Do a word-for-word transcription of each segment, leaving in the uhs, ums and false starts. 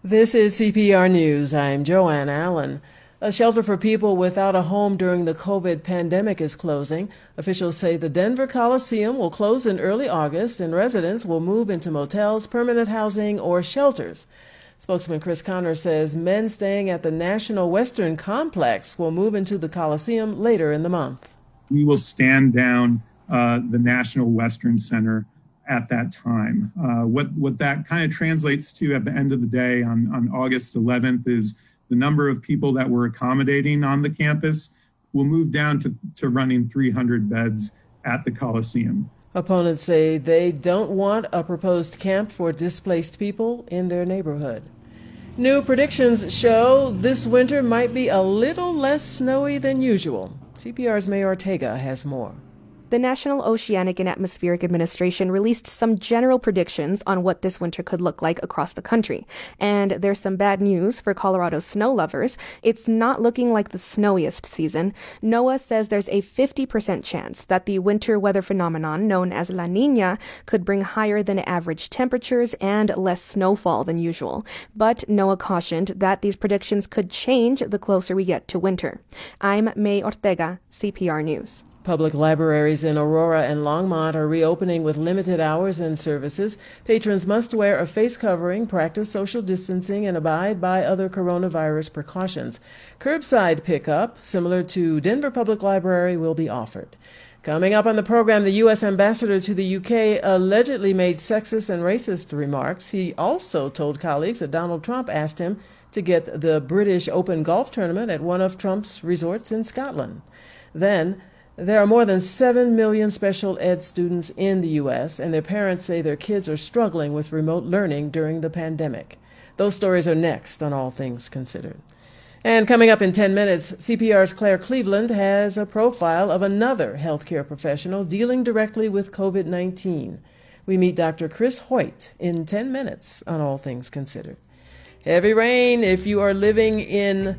This is C P R News. I'm Joanne Allen. A shelter for people without a home during the COVID pandemic is closing. Officials say the Denver Coliseum will close in early August and residents will move into motels, permanent housing, or shelters. Spokesman Chris Connor says men staying at the National Western Complex will move into the Coliseum later in the month. We will stand down uh, the National Western Center at that time. Uh, what, what that kind of translates to at the end of the day on, on August eleventh is the number of people that we're accommodating on the campus will move down to, to running three hundred beds at the Coliseum. Opponents say they don't want a proposed camp for displaced people in their neighborhood. New predictions show this winter might be a little less snowy than usual. C P R's May Ortega has more. The National Oceanic and Atmospheric Administration released some general predictions on what this winter could look like across the country. And there's some bad news for Colorado snow lovers. It's not looking like the snowiest season. NOAA says there's a fifty percent chance that the winter weather phenomenon known as La Niña could bring higher than average temperatures and less snowfall than usual. But NOAA cautioned that these predictions could change the closer we get to winter. I'm May Ortega, C P R News. Public libraries in Aurora and Longmont are reopening with limited hours and services. Patrons must wear a face covering, practice social distancing, and abide by other coronavirus precautions. Curbside pickup, similar to Denver Public Library, will be offered. Coming up on the program, the U S ambassador to the U K allegedly made sexist and racist remarks. He also told colleagues that Donald Trump asked him to get the British Open golf tournament at one of Trump's resorts in Scotland. Then, there are more than seven million special ed students in the U S, and their parents say their kids are struggling with remote learning during the pandemic. Those stories are next on All Things Considered. And coming up in ten minutes, C P R's Claire Cleveland has a profile of another healthcare professional dealing directly with COVID nineteen. We meet Doctor Chris Hoyt in ten minutes on All Things Considered. Heavy rain if you are living in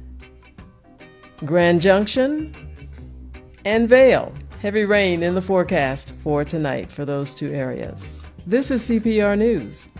Grand Junction and Vail. Heavy rain in the forecast for tonight for those two areas. This is C P R News.